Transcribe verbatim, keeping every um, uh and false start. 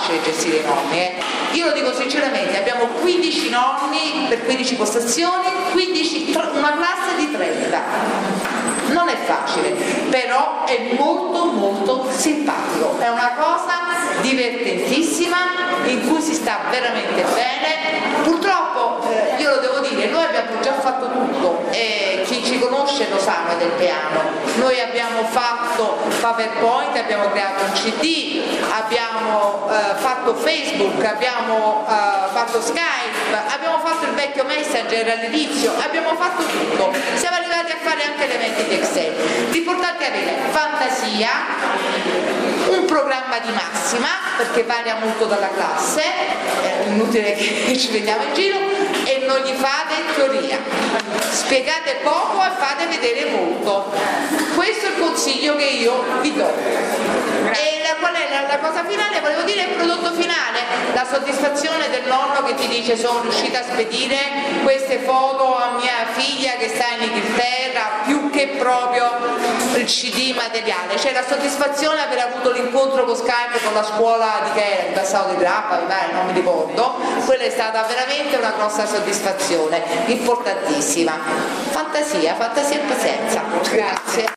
facile gestire i nonni, eh. Io lo dico sinceramente, abbiamo quindici nonni per quindici postazioni, quindici, una classe di trenta. Non è facile, però è molto molto simpatico, è una cosa divertentissima in cui si sta veramente bene. Purtroppo eh, io lo devo dire, noi abbiamo già fatto tutto e chi ci conosce lo sa del piano. Noi abbiamo fatto PowerPoint, abbiamo creato un C D, abbiamo eh, fatto Facebook, abbiamo eh, fatto Skype, abbiamo fatto il vecchio Messenger all'inizio, abbiamo fatto tutto, siamo arrivati a fare anche elementi di Excel. L'importante è avere fantasia, un programma di massima, perché varia molto dalla classe, è inutile che ci vediamo in giro, e non gli fate teoria, spiegate poco e fate vedere molto. Questo è il consiglio che io vi do. E la, qual è la, la cosa finale? Volevo dire il prodotto finale, la soddisfazione del nonno che ti dice sono riuscita a spedire queste foto a mia figlia che sta in Inghilterra, più che proprio il C D materiale, cioè la soddisfazione di aver avuto l'incontro con Skype con la scuola di che era, il passato di Grappa, non mi ricordo, quella è stata veramente una grossa soddisfazione, importantissima. Fantasia, fantasia e pazienza. Grazie.